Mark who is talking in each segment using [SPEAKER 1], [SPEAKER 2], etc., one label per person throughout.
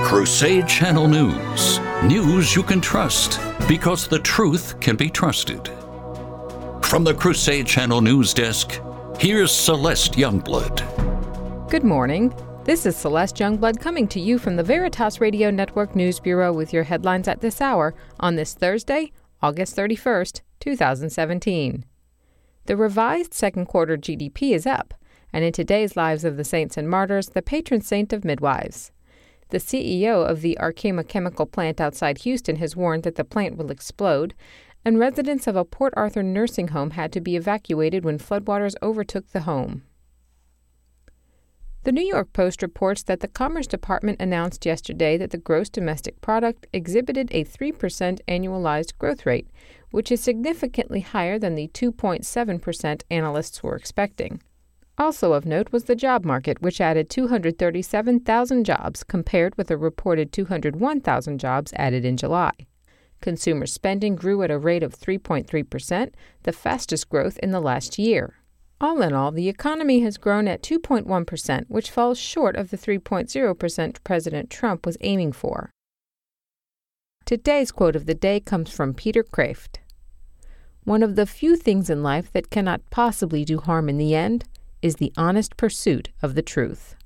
[SPEAKER 1] Crusade Channel News. News you can trust because the truth can be trusted. From the Crusade Channel News Desk, here's Celeste Youngblood.
[SPEAKER 2] Good morning. This is Celeste Youngblood coming to you from the Veritas Radio Network News Bureau with your headlines at this hour on this Thursday, August 31st, 2017. The revised second quarter GDP is up, and in today's Lives of the Saints and Martyrs, the patron saint of midwives. The CEO of the Arkema chemical plant outside Houston has warned that the plant will explode, and residents of a Port Arthur nursing home had to be evacuated when floodwaters overtook the home. The New York Post reports that the Commerce Department announced yesterday that the gross domestic product exhibited a 3% annualized growth rate, which is significantly higher than the 2.7% analysts were expecting. Also of note was the job market, which added 237,000 jobs compared with a reported 201,000 jobs added in July. Consumer spending grew at a rate of 3.3%, the fastest growth in the last year. All in all, the economy has grown at 2.1%, which falls short of the 3.0% President Trump was aiming for. Today's quote of the day comes from Peter Kraft. "One of the few things in life that cannot possibly do harm in the end is the honest pursuit of the truth."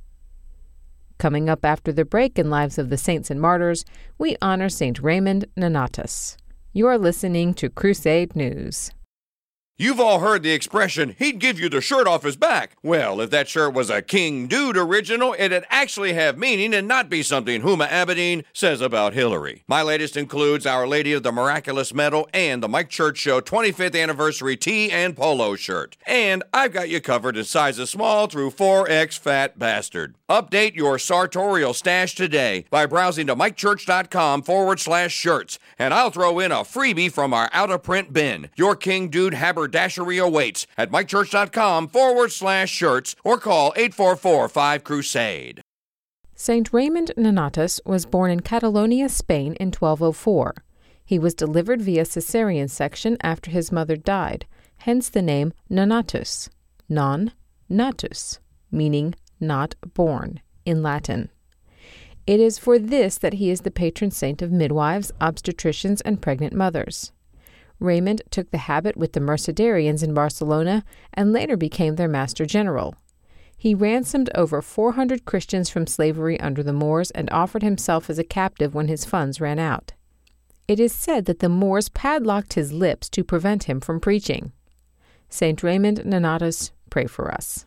[SPEAKER 2] Coming up after the break in Lives of the Saints and Martyrs, we honor St. Raymond Nonatus. You're listening to Crusade News.
[SPEAKER 3] You've all heard the expression, he'd give you the shirt off his back. Well, if that shirt was a King Dude original, it'd actually have meaning and not be something Huma Abedin says about Hillary. My latest includes Our Lady of the Miraculous Medal and the Mike Church Show 25th Anniversary tee and polo shirt. And I've got you covered in sizes small through 4X Fat Bastard. Update your sartorial stash today by browsing to mikechurch.com/shirts, and I'll throw in a freebie from our out-of-print bin. Your King Dude haberdashery awaits at mikechurch.com/shirts or call 844-5-CRUSADE.
[SPEAKER 2] St. Raymond Nonatus was born in Catalonia, Spain in 1204. He was delivered via cesarean section after his mother died, hence the name Nonatus, non natus, meaning not born, in Latin. It is for this that he is the patron saint of midwives, obstetricians, and pregnant mothers. Raymond took the habit with the Mercedarians in Barcelona and later became their master general. He ransomed over 400 Christians from slavery under the Moors and offered himself as a captive when his funds ran out. It is said that the Moors padlocked his lips to prevent him from preaching. St. Raymond Nonatus, pray for us.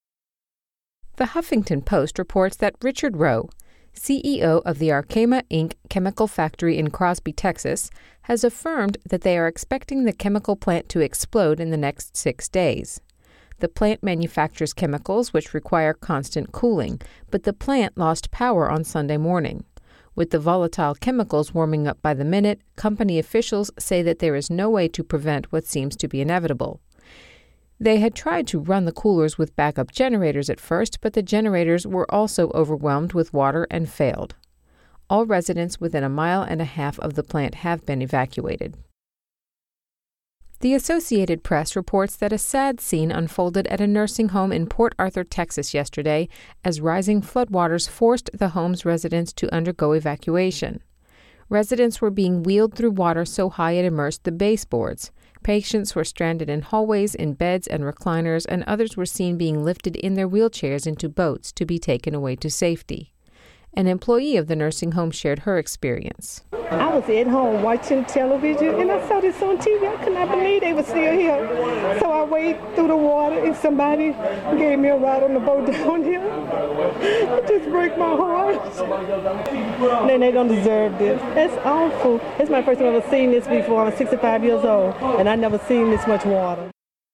[SPEAKER 2] The Huffington Post reports that Richard Rowe, CEO of the Arkema Inc. chemical factory in Crosby, Texas, has affirmed that they are expecting the chemical plant to explode in the next 6 days. The plant manufactures chemicals which require constant cooling, but the plant lost power on Sunday morning. With the volatile chemicals warming up by the minute, company officials say that there is no way to prevent what seems to be inevitable. They had tried to run the coolers with backup generators at first, but the generators were also overwhelmed with water and failed. All residents within a mile and a half of the plant have been evacuated. The Associated Press reports that a sad scene unfolded at a nursing home in Port Arthur, Texas yesterday as rising floodwaters forced the home's residents to undergo evacuation. Residents were being wheeled through water so high it immersed the baseboards. Patients were stranded in hallways, in beds and recliners, and others were seen being lifted in their wheelchairs into boats to be taken away to safety. An employee of the nursing home shared her experience.
[SPEAKER 4] I was at home watching television, and I saw this on TV. I could not believe they were still here. So I waded through the water, and somebody gave me a ride on the boat down here. It just broke my heart. Then they don't deserve this. That's awful. It's my first time I've ever seen this before. I'm 65 years old, and I've never seen this much water.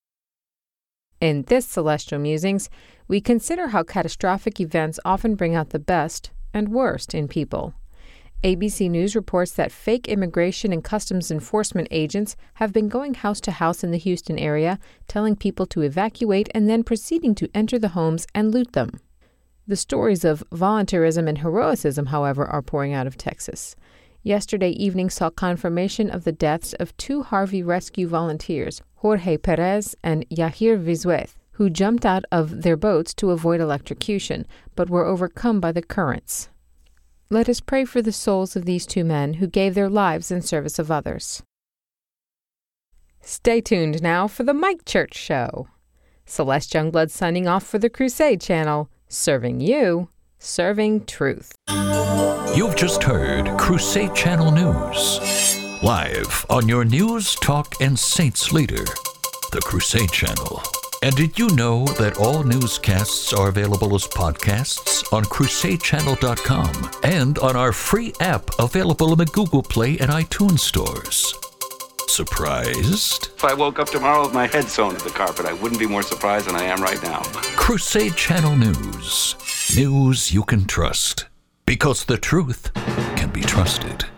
[SPEAKER 2] In this Celestial Musings, we consider how catastrophic events often bring out the best and worst in people. ABC News reports that fake immigration and customs enforcement agents have been going house to house in the Houston area, telling people to evacuate and then proceeding to enter the homes and loot them. The stories of volunteerism and heroism, however, are pouring out of Texas. Yesterday evening saw confirmation of the deaths of 2 Harvey Rescue volunteers, Jorge Perez and Yahir Vizueth, who jumped out of their boats to avoid electrocution, but were overcome by the currents. let us pray for the souls of these two men who gave their lives in service of others. Stay tuned now for the Mike Church Show. Celeste Youngblood signing off for the Crusade Channel, serving you, serving truth.
[SPEAKER 1] You've just heard Crusade Channel News. Live on your news, talk, and saints leader, the Crusade Channel. And did you know that all newscasts are available as podcasts on crusadechannel.com and on our free app available in the Google Play and iTunes stores? Surprised?
[SPEAKER 5] If I woke up tomorrow with my head sewn to the carpet, I wouldn't be more surprised than I am right now.
[SPEAKER 1] Crusade Channel News. News you can trust. Because the truth can be trusted.